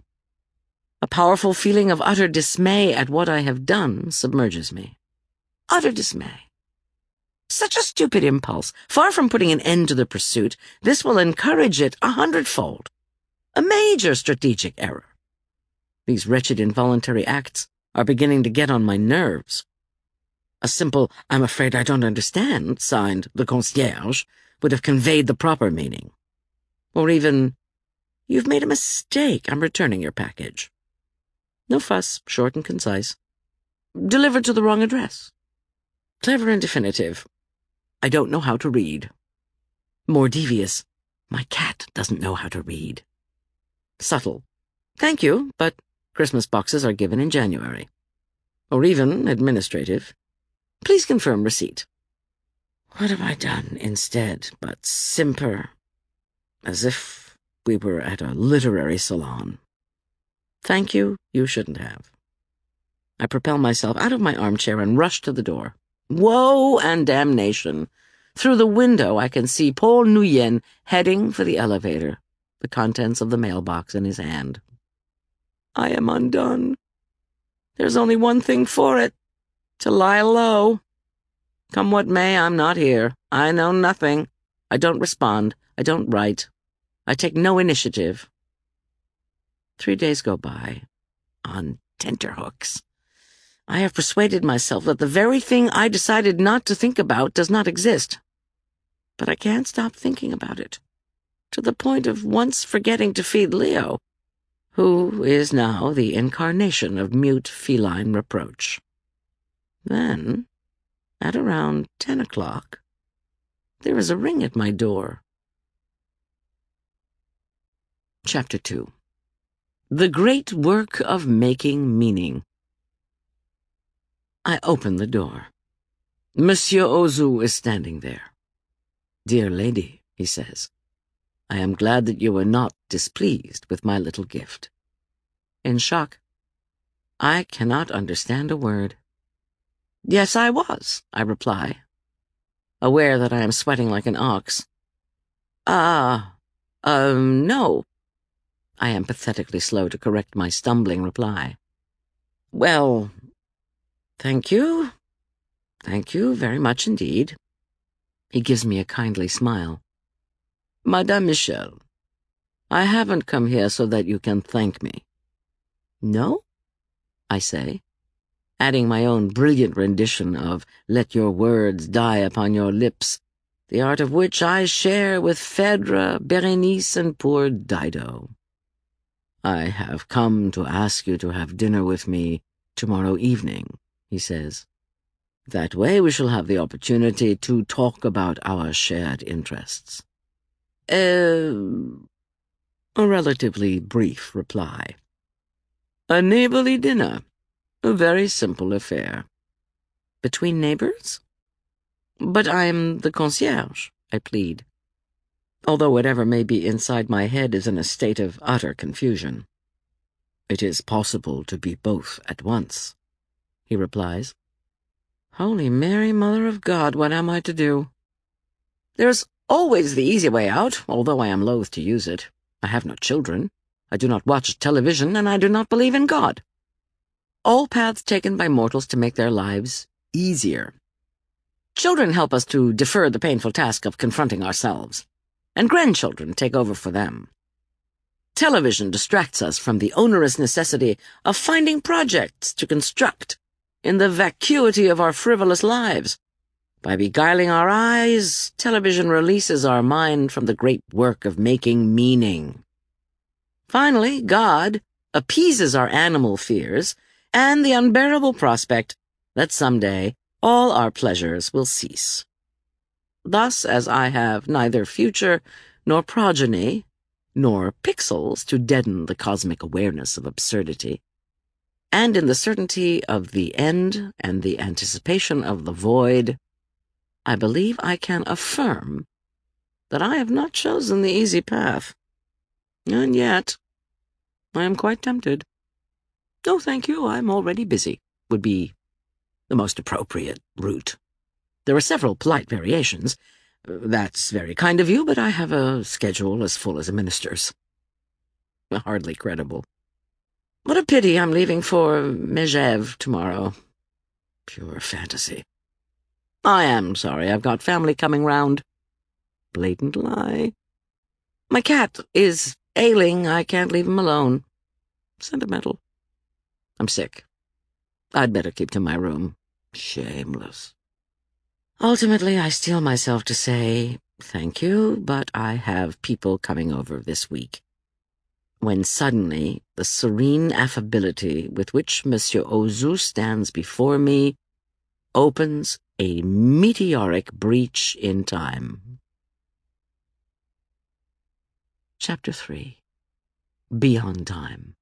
A powerful feeling of utter dismay at what I have done submerges me. Utter dismay. Such a stupid impulse. Far from putting an end to the pursuit, this will encourage it a hundredfold. A major strategic error. These wretched involuntary acts are beginning to get on my nerves. A simple, "I'm afraid I don't understand," signed the concierge, would have conveyed the proper meaning. Or even, "You've made a mistake, I'm returning your package." No fuss, short and concise. Delivered to the wrong address. Clever and definitive. I don't know how to read. More devious, my cat doesn't know how to read. Subtle. Thank you, but Christmas boxes are given in January. Or even administrative. Please confirm receipt. What have I done instead but simper, as if we were at a literary salon? Thank you, you shouldn't have. I propel myself out of my armchair and rush to the door. Woe and damnation! Through the window I can see Paul Nuyen heading for the elevator, the contents of the mailbox in his hand. I am undone. There's only one thing for it, to lie low. Come what may, I'm not here. I know nothing. I don't respond. I don't write. I take no initiative. Three days go by, on tenterhooks. I have persuaded myself that the very thing I decided not to think about does not exist. But I can't stop thinking about it, to the point of once forgetting to feed Leo, who is now the incarnation of mute feline reproach. Then, at around ten o'clock, there is a ring at my door. Chapter two. The Great Work of Making Meaning. I open the door. Monsieur Ozu is standing there. "Dear lady," he says, "I am glad that you were not displeased with my little gift." In shock, I cannot understand a word. "Yes, I was," I reply, aware that I am sweating like an ox. Ah, uh, um, no. I am pathetically slow to correct my stumbling reply. Well, thank you. Thank you very much indeed. He gives me a kindly smile. Madame Michel, I haven't come here so that you can thank me. No? I say, adding my own brilliant rendition of Let Your Words Die Upon Your Lips, the art of which I share with Phèdre, Berenice, and poor Dido. I have come to ask you to have dinner with me tomorrow evening, he says. That way we shall have the opportunity to talk about our shared interests. Uh, a relatively brief reply. A neighborly dinner, A very simple affair. Between neighbors? But I am the concierge, I plead, although whatever may be inside my head is in a state of utter confusion. It is possible to be both at once, he replies. Holy Mary, Mother of God, what am I to do? There's always the easy way out, although I am loath to use it. I have no children, I do not watch television, and I do not believe in God. All paths taken by mortals to make their lives easier. Children help us to defer the painful task of confronting ourselves, and grandchildren take over for them. Television distracts us from the onerous necessity of finding projects to construct in the vacuity of our frivolous lives. By beguiling our eyes, television releases our mind from the great work of making meaning. Finally, God appeases our animal fears and the unbearable prospect that someday all our pleasures will cease. Thus, as I have neither future nor progeny, nor pixels to deaden the cosmic awareness of absurdity, and in the certainty of the end and the anticipation of the void, I believe I can affirm that I have not chosen the easy path. And yet, I am quite tempted. No, thank you, I'm already busy, would be the most appropriate route. There are several polite variations. That's very kind of you, but I have a schedule as full as a minister's. Hardly credible. What a pity I'm leaving for Megève tomorrow. Pure fantasy. I am sorry, I've got family coming round. Blatant lie. My cat is ailing, I can't leave him alone. Sentimental. I'm sick. I'd better keep to my room. Shameless. Ultimately, I steel myself to say, thank you, but I have people coming over this week. When suddenly the serene affability with which Monsieur Ozu stands before me opens a meteoric breach in time. Chapter three. Beyond Time.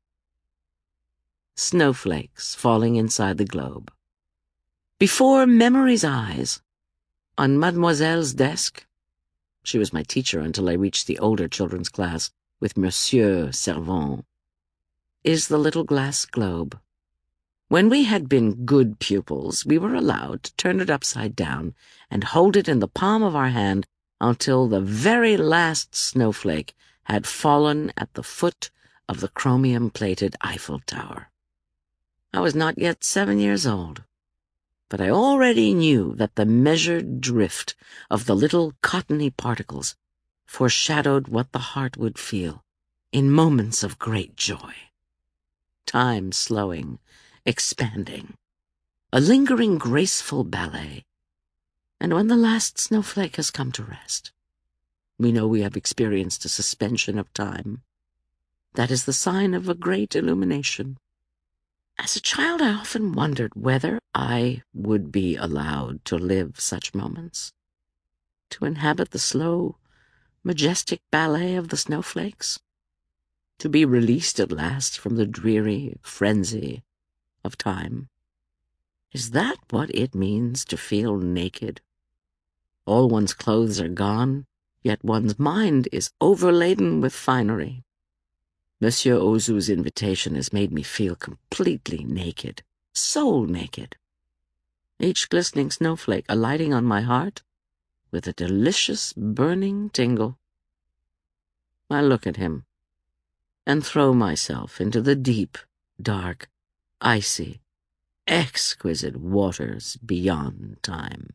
Snowflakes falling inside the globe. Before memory's eyes, on Mademoiselle's desk, she was my teacher until I reached the older children's class with Monsieur Servant, is the little glass globe. When we had been good pupils, we were allowed to turn it upside down and hold it in the palm of our hand until the very last snowflake had fallen at the foot of the chromium-plated Eiffel Tower. I was not yet seven years old, but I already knew that the measured drift of the little cottony particles foreshadowed what the heart would feel in moments of great joy. Time slowing, expanding, a lingering graceful ballet, and when the last snowflake has come to rest, we know we have experienced a suspension of time. That is the sign of a great illumination. As a child, I often wondered whether I would be allowed to live such moments, to inhabit the slow, majestic ballet of the snowflakes, to be released at last from the dreary frenzy of time. Is that what it means to feel naked? All one's clothes are gone, yet one's mind is overladen with finery. Monsieur Ozu's invitation has made me feel completely naked, soul naked. Each glistening snowflake alighting on my heart with a delicious burning tingle. I look at him and throw myself into the deep, dark, icy, exquisite waters beyond time.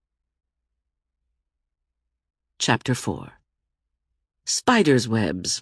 Chapter four. Spiders' Webs.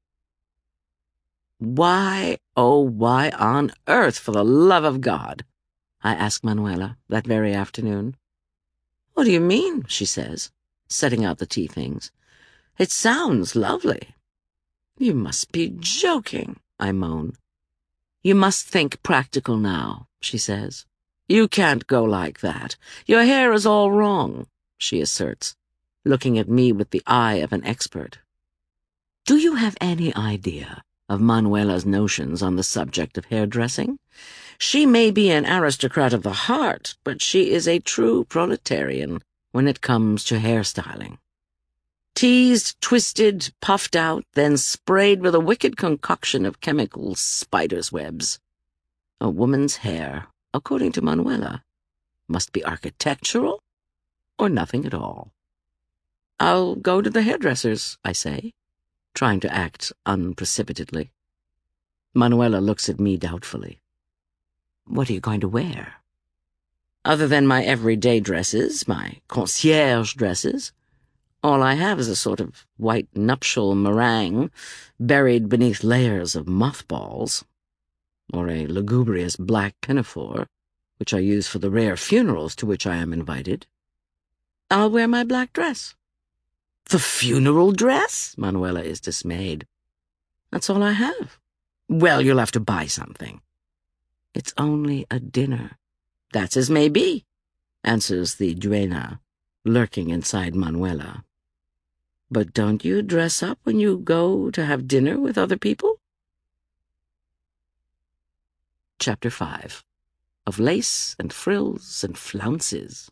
Why, oh, why on earth, for the love of God? I asked Manuela that very afternoon. What do you mean? She says, setting out the tea things. It sounds lovely. You must be joking, I moan. You must think practical now, she says. You can't go like that. Your hair is all wrong, she asserts, looking at me with the eye of an expert. Do you have any idea of Manuela's notions on the subject of hairdressing? She may be an aristocrat of the heart, but she is a true proletarian when it comes to hairstyling. Teased, twisted, puffed out, then sprayed with a wicked concoction of chemical spider's webs. A woman's hair, according to Manuela, must be architectural or nothing at all. I'll go to the hairdresser's, I say, trying to act unprecipitately. Manuela looks at me doubtfully. What are you going to wear? Other than my everyday dresses, my concierge dresses, all I have is a sort of white nuptial meringue buried beneath layers of mothballs, or a lugubrious black pinafore, which I use for the rare funerals to which I am invited. I'll wear my black dress. The funeral dress? Manuela is dismayed. That's all I have. Well, you'll have to buy something. It's only a dinner. That's as may be, answers the duenna, lurking inside Manuela. But don't you dress up when you go to have dinner with other people? Chapter five. Of Lace and Frills and Flounces.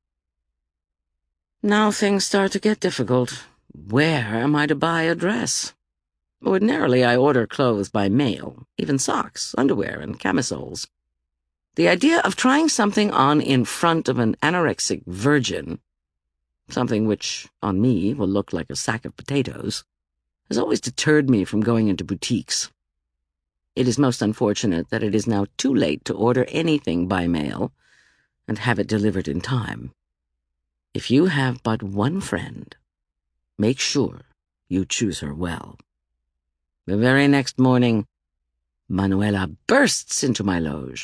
Now things start to get difficult. Where am I to buy a dress? Ordinarily, I order clothes by mail, even socks, underwear, and camisoles. The idea of trying something on in front of an anorexic virgin, something which, on me, will look like a sack of potatoes, has always deterred me from going into boutiques. It is most unfortunate that it is now too late to order anything by mail and have it delivered in time. If you have but one friend, make sure you choose her well. The very next morning, Manuela bursts into my loge.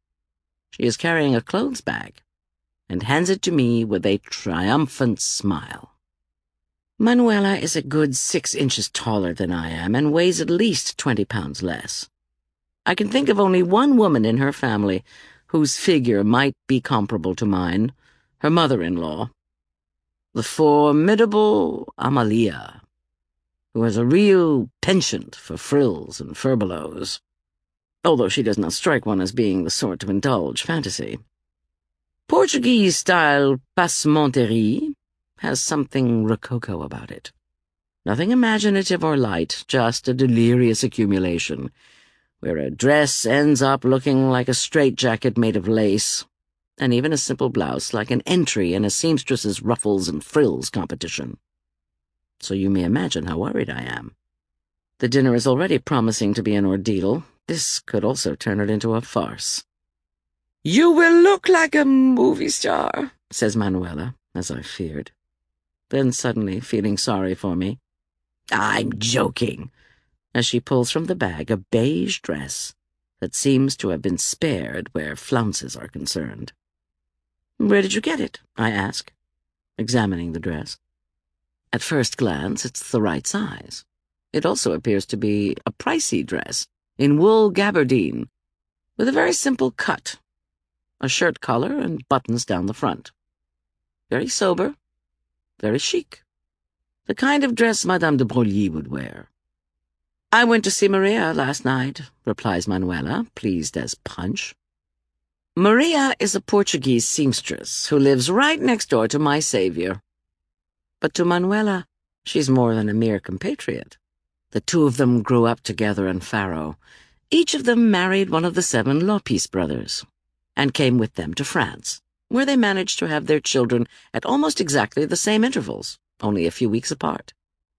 She is carrying a clothes bag and hands it to me with a triumphant smile. Manuela is a good six inches taller than I am and weighs at least twenty pounds less. I can think of only one woman in her family whose figure might be comparable to mine, her mother-in-law, the formidable Amalia, who has a real penchant for frills and furbelows, although she does not strike one as being the sort to indulge fantasy. Portuguese-style passementerie has something rococo about it. Nothing imaginative or light, just a delirious accumulation, where a dress ends up looking like a straitjacket made of lace, and even a simple blouse like an entry in a seamstress's ruffles and frills competition. So you may imagine how worried I am. The dinner is already promising to be an ordeal. This could also turn it into a farce. "You will look like a movie star," says Manuela, as I feared. Then suddenly, feeling sorry for me, "I'm joking," as she pulls from the bag a beige dress that seems to have been spared where flounces are concerned. "Where did you get it?" I ask, examining the dress. At first glance, it's the right size. It also appears to be a pricey dress in wool gabardine, with a very simple cut, a shirt collar and buttons down the front. Very sober, very chic. The kind of dress Madame de Broglie would wear. "I went to see Maria last night," replies Manuela, pleased as punch. Maria is a Portuguese seamstress who lives right next door to my savior. But to Manuela, she's more than a mere compatriot. The two of them grew up together in Faro. Each of them married one of the seven Lopis brothers, and came with them to France, where they managed to have their children at almost exactly the same intervals, only a few weeks apart.